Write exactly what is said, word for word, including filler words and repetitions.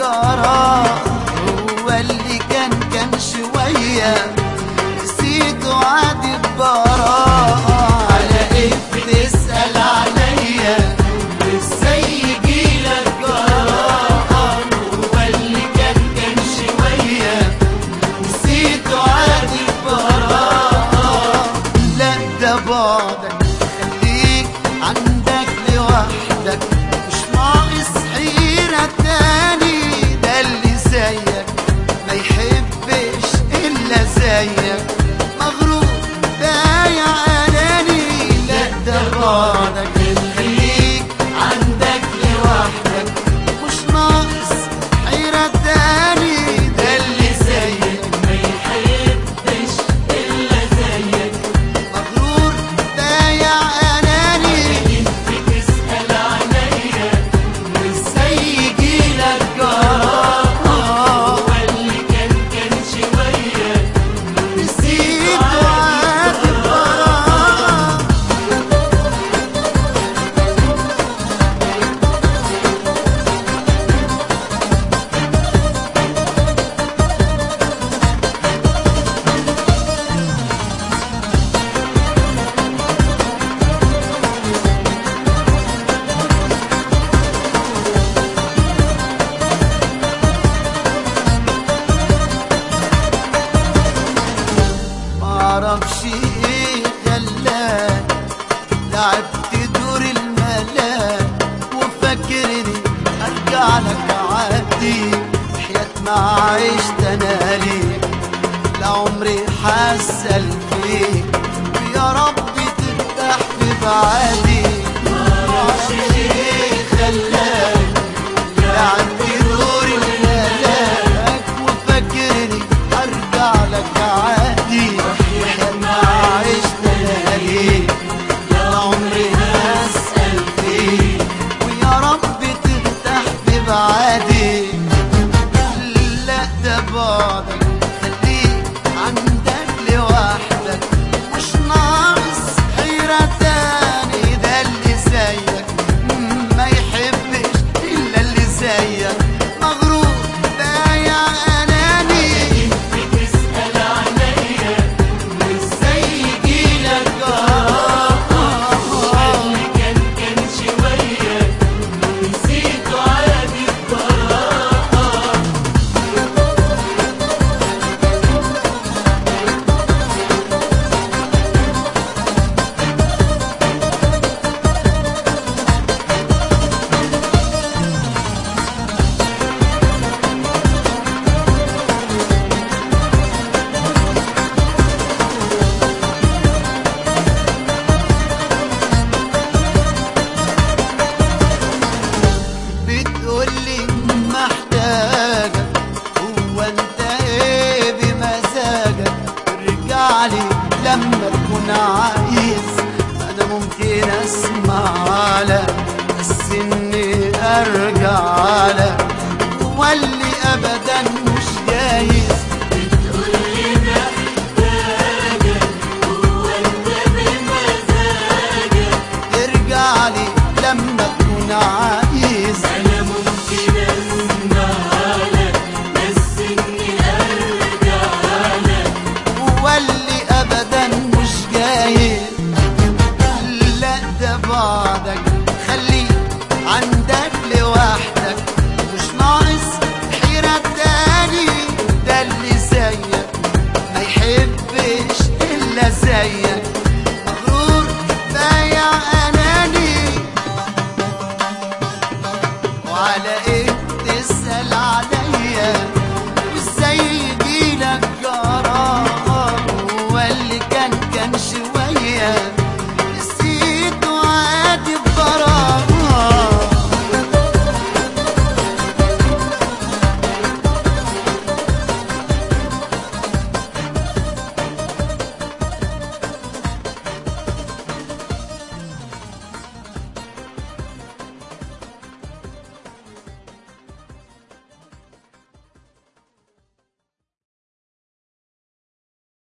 جرى، هو اللي كان كان شوية نسيته عادي ببراءة. على ايه بتسأل عليا وازاي يجيلك جراءة؟ هو اللي كان كان شوية نسيته عادي ببراءة. لا ده بعدك خليك عندك لوحدك، مش ناقص حيرة تاني. ده اللي زيك ما يحبش إلا زيك، مغرور بايع أناني. لا ده بعدك خليك عندك لوحدك، مش ناقص حيرة تاني. ده اللي زيك ما يحبش إلا زيك، مغرور بايع أناني. بتسأل عليا وازاي يجيلك جراءة؟ هو اللي كان كان شوية نسيته عادي ببراءة. معرفش ايه خلاك لعبت دور الملاك وفاكرني ارجع لك عادي. حياة ما عشت انا ليك لعمري حاسل فيك، ويا رب ترتاح في بعادي. معرفش ايه خلاك لعبت دور الملاك وفاكرني ارجع لك عادي. بعادي. لا ده بعدك خليك عندك لوحدك، مش ناقص حيرة تاني. ده اللي زيك ما يحبش إلا اللي زيك، مغرور بايع أناني. بتسأل عليا وازاي يجيلك جراءة؟ هو اللي كان كان شوية نسيته عادي ببراءة. بتقولي محتاجك، هو انت ايه بمزاجك؟ ارجعلي لما تكون عايز، انا ممكن اسمع لك بس اني ارجع لك. هو اللي ابدا مش جاي